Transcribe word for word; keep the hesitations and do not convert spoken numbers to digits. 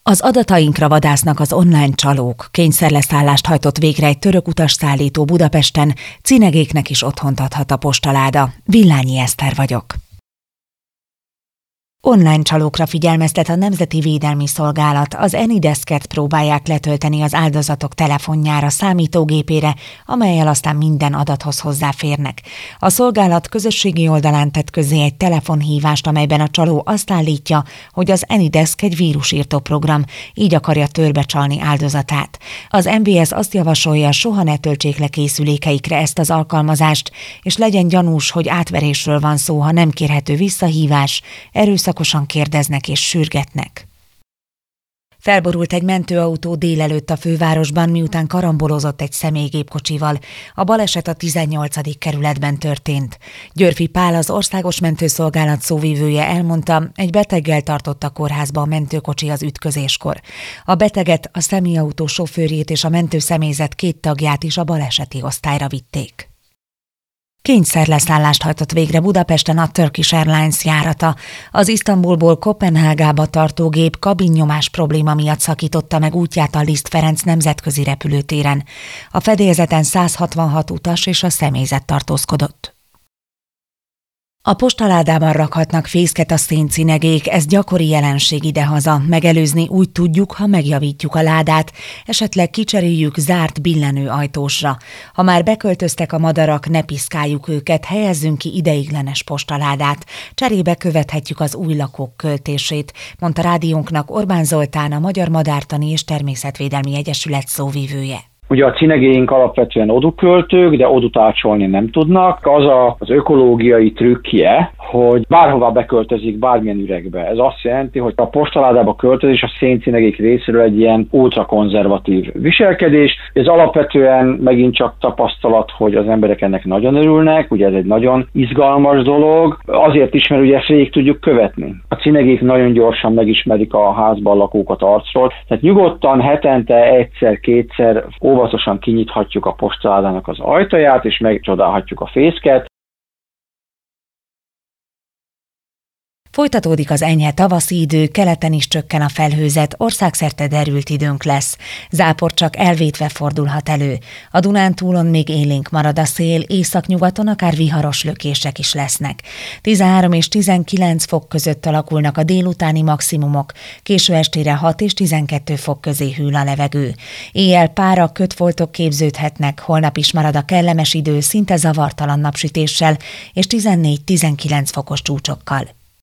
Az adatainkra vadásznak az online csalók. Kényszerleszállást hajtott végre egy török utasszállító Budapesten, cinegéknek is otthont adhat a postaláda. Villányi Eszter vagyok. Online csalókra figyelmeztet a Nemzeti Védelmi Szolgálat. Az AnyDesket próbálják letölteni az áldozatok telefonjára, számítógépére, amellyel aztán minden adathoz hozzáférnek. A szolgálat közösségi oldalán tett közzé egy telefonhívást, amelyben a csaló azt állítja, hogy az AnyDesk egy vírusírtó program, így akarja törbecsalni áldozatát. Az em bé es azt javasolja, soha ne töltsék le készülékeikre ezt az alkalmazást, és legyen gyanús, hogy átverésről van szó, ha nem kérhető visszahívás, erőszak kérdeznek és sürgetnek. Felborult egy mentőautó délelőtt a fővárosban, miután karambolozott egy személygépkocsival. A baleset a tizennyolcadik kerületben történt. Györfi Pál, az Országos Mentőszolgálat szóvivője elmondta, egy beteggel tartott a kórházba a mentőkocsi az ütközéskor. A beteget, a személyautó sofőrjét és a mentőszemélyzet két tagját is a baleseti osztályra vitték. Kényszerleszállást hajtott végre Budapesten a Turkish Airlines járata. Az Isztambulból Koppenhágába tartó gép kabinnyomás probléma miatt szakította meg útját a Liszt Ferenc nemzetközi repülőtéren. A fedélzeten száz hatvanhat utas és a személyzet tartózkodott. A postaládában rakhatnak fészket a széncinegék, ez gyakori jelenség idehaza. Megelőzni úgy tudjuk, ha megjavítjuk a ládát, esetleg kicseréljük zárt billenő ajtósra. Ha már beköltöztek a madarak, ne piszkáljuk őket, helyezzünk ki ideiglenes postaládát. Cserébe követhetjük az új lakók költését, mondta rádiónknak Orbán Zoltán, a Magyar Madártani és Természetvédelmi Egyesület szóvivője. Ugye a cinegéink alapvetően oduköltők, de odutácsolni nem tudnak. Az a, az ökológiai trükkje, hogy bárhová beköltözik, bármilyen üregbe. Ez azt jelenti, hogy a postaládába költözés a széncinegék részéről egy ilyen ultrakonzervatív viselkedés. Ez alapvetően megint csak tapasztalat, hogy az emberek ennek nagyon örülnek, ugye ez egy nagyon izgalmas dolog. Azért is, mert ugye ezt végig tudjuk követni. A cinegék nagyon gyorsan megismerik a házban lakókat arcról. Tehát nyugodtan hetente egyszer-kétszer óvatosan kinyithatjuk a postaládának az ajtaját, és megcsodálhatjuk a fészket. Folytatódik az enyhe tavaszi idő, keleten is csökken a felhőzet, országszerte derült időnk lesz. Zápor csak elvétve fordulhat elő. A Dunántúlon még élénk marad a szél, északnyugaton akár viharos lökések is lesznek. tizenhárom és tizenkilenc fok között alakulnak a délutáni maximumok, késő estére hat és tizenkettő fok közé hűl a levegő. Éjjel pára, kötfoltok képződhetnek, holnap is marad a kellemes idő, szinte zavartalan napsütéssel és tizennégy-tizenkilenc fokos csúcsokkal.